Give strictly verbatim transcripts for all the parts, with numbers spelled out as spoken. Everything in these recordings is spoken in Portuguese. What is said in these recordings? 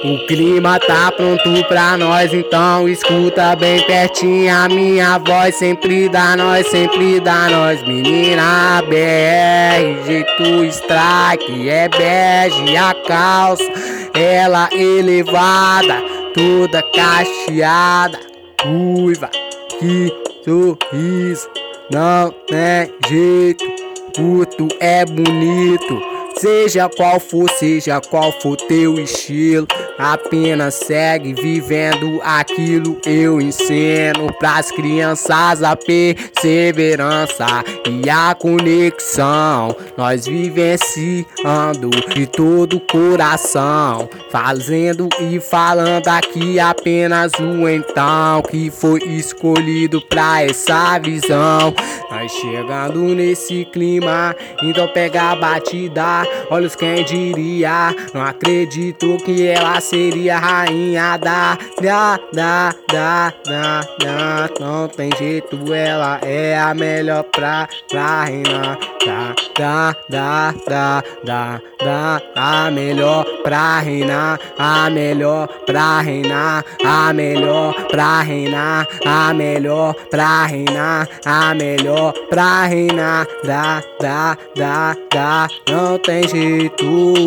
O clima tá pronto pra nós, então escuta bem pertinho a minha voz. Sempre dá nós, sempre dá nós. Menina B R, jeito strike, é bege a calça, ela elevada, toda cacheada, ruiva, que sorriso, não tem jeito, puto é bonito. Seja qual for, seja qual for teu estilo, apenas segue vivendo aquilo. Eu ensino pras crianças a perseverança e a conexão. Nós vivenciando de todo o coração, fazendo e falando aqui apenas o então que foi escolhido pra essa visão. Nós chegando nesse clima, então pega a batida. Olhos quem diria, não acredito que ela seria a rainha da da da da da da. Não tem jeito, ela é a melhor pra pra reinar. Da da da da da da, a melhor pra reinar, a melhor pra reinar, a melhor pra reinar, a melhor pra reinar, a melhor pra reinar. Da da da da, não tem jeito.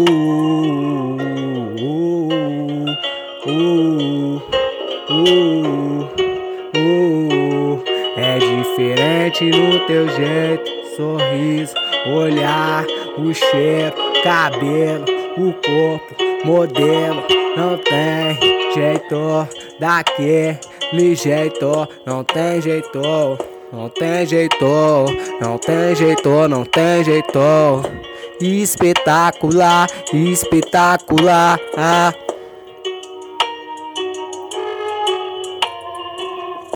Uh, uh, uh, uh, é diferente no teu jeito, sorriso, olhar, o cheiro, cabelo, o corpo, modelo. Não tem jeito daquele jeito, não tem jeito, não tem jeito, não tem jeito, não tem jeito. Espetacular, espetacular. Ah.